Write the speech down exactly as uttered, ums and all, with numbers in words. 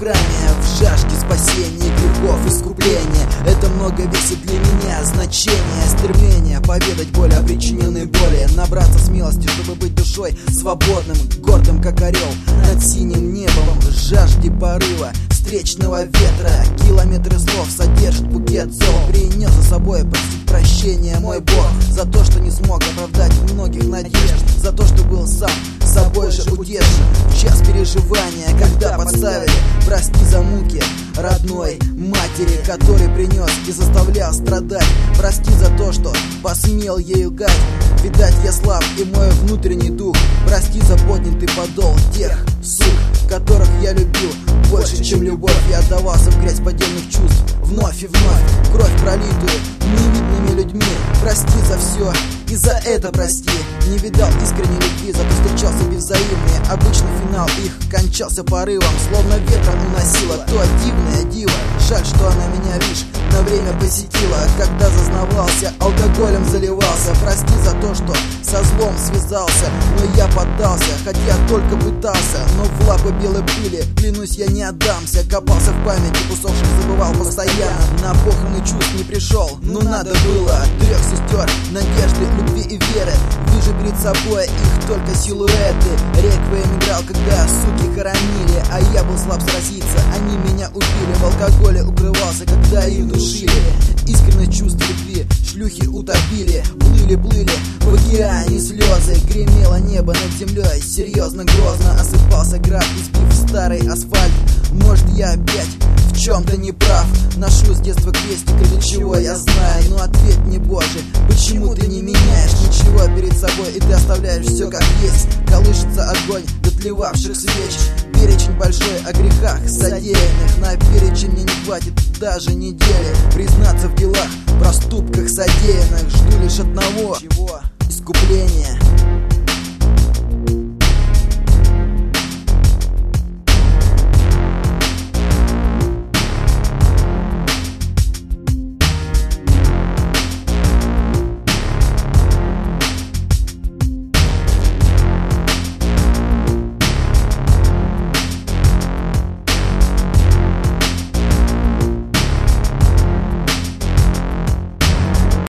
храме, в жажде спасения, грехов искупления. Это много весит для меня значение, стремление поведать боль о причиненной боли, набраться смелости, чтобы быть душой свободным, гордым как орел над синим небом, в жажде порыва встречного ветра. Километры слов содержит букет зол, принес за собой простить прощение мой Бог за то, что не смог оправдать многих надежд, за то, что был сам собой же утешен в час переживания, когда подставили. Прости за муки родной матери, который принес и заставлял страдать. Прости за то, что посмел ей лгать. Видать, я слаб и мой внутренний дух. Прости за поднятый подол тех сук, которых я любил больше, чем любовь. Я отдавался в грязь поддельных чувств вновь и вновь, кровь пролитую невидными людьми. Прости за все и за это прости. Не видал искренней любви, зато встречался безвзаимные. Обычно финал их кончался порывом, словно ветром уносило то дивное диво. Жаль, что она меня лишь на время посетила, когда зазнавался, алкоголем заливался. Прости за то, что со злом связался, но я поддался, хотя только пытался. Но в лапы белой пыли, клянусь, я не отдамся. Копался в памяти, кусочек забывал постоянно. На похороны чувств не пришел, но надо было. Трех сестер, надежды, любви и веры. Вижу перед собой их только силуэты. Реквием играл, когда суки хоронили, а я был слаб сразиться, они меня убили. В алкоголе укрывался, когда их душили. Искренность чувств любви шлюхи утопили. Плыли-плыли в океане слезы. Гремело небо над землей, серьезно грозно. Осыпался град, избив старый асфальт. Может, я опять в чем-то не прав. Ношу с детства крестик, для чего я знаю. Но ответь мне, Боже, почему ты не меняешь ничего перед собой, и ты оставляешь все как есть. Колышется огонь дотлевавших свеч. Перечень большой о грехах содеянных. На перечень мне не хватит даже недели признаться в делах, проступках содеянных. Жду лишь одного — искупления.